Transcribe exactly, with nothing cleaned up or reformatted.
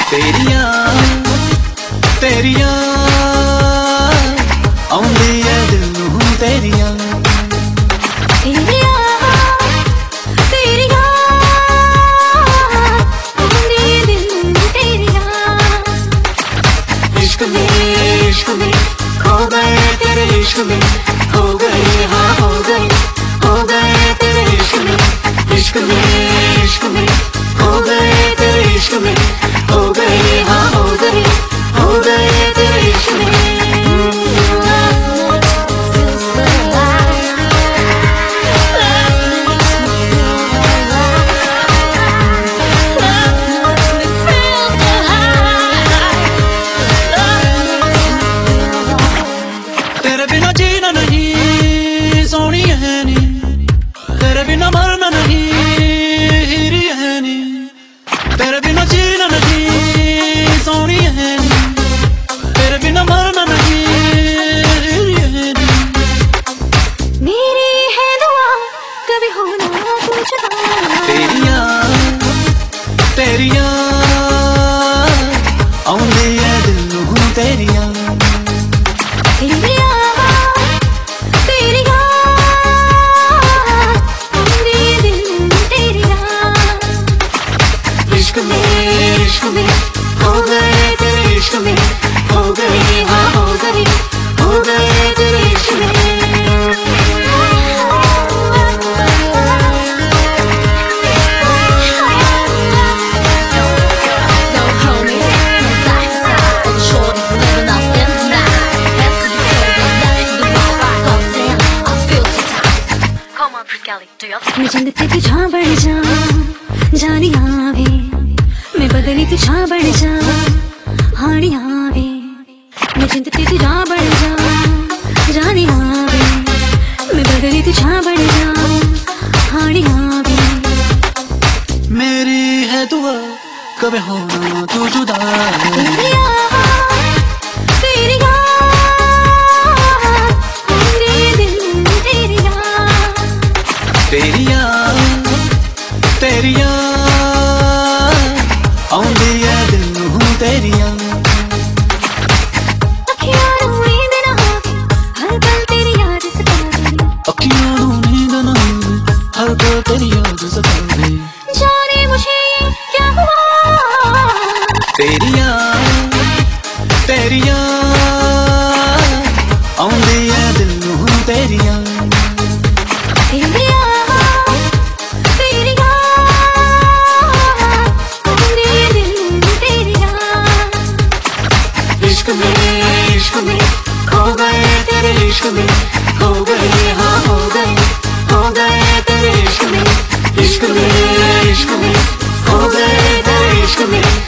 तेरियां तेरियां आउंदी है दिल नूं तेरियां तेरियां तेरियां आउंदी है दिल नूं तेरियां। इश्क में इश्क में खो गए तेरे इश्क में हो गए हाँ हो गए हो गए तेरे इश्क में इश्क में इश्क में हो गए तेरे इश्क में हो गए हाँ हो गए हो गए तेरे इश्क में। तेरे बिना जीना नहीं सोनी है नी तेरे बिना मरना नहीं हीरी है नी तेरे बिना जीना नहीं सोनी है नी तेरे बिना मरना नहीं हीरी है नी। मेरी है दुआ कभी होना तू जुदा। तेरियां तेरियां आउंदी है दिल नूं तेरियां तेरियां तेरियां आउंदी है दिल नूं तेरियां। इश्क में इश्क में हो गए तेरे इश्क में हो गए हाँ हो गए हो गए तेरे इश्क में। मैं जिंदगी तुझा बढ़ जा जानी आवे मैं बदली तुझा बढ़ जा हानी आवे मैं जिंदगी तुझा बढ़ जा जानी आवे मैं बदली तुझा बढ़ जा हानी आवे। मेरी है दुआ कभी होना तू जुदा। तेरियां तेरियां आउंदी है दिल नूं तेरियां। तेरियां तेरियां आउंदी है दिल नूं तेरियां। अखियां नूं नींद ना आवे हर पल तेरी याद सतावे अखियां नूं नींद ना आवे हर पल तेरी याद सतावे जाने मुझे क्या हुआ। तेरियां तेरियां आउंदी है दिल नूं तेरियां। तेरियां तेरियां आउंदी है दिल नूं तेरियां। इश्क में इश्क में खो गए तेरे इश्क में हो गए हाँ हो गए हो गए तेरे इश्क में इश्क में इश्क में हो गए तेरे इश्क में।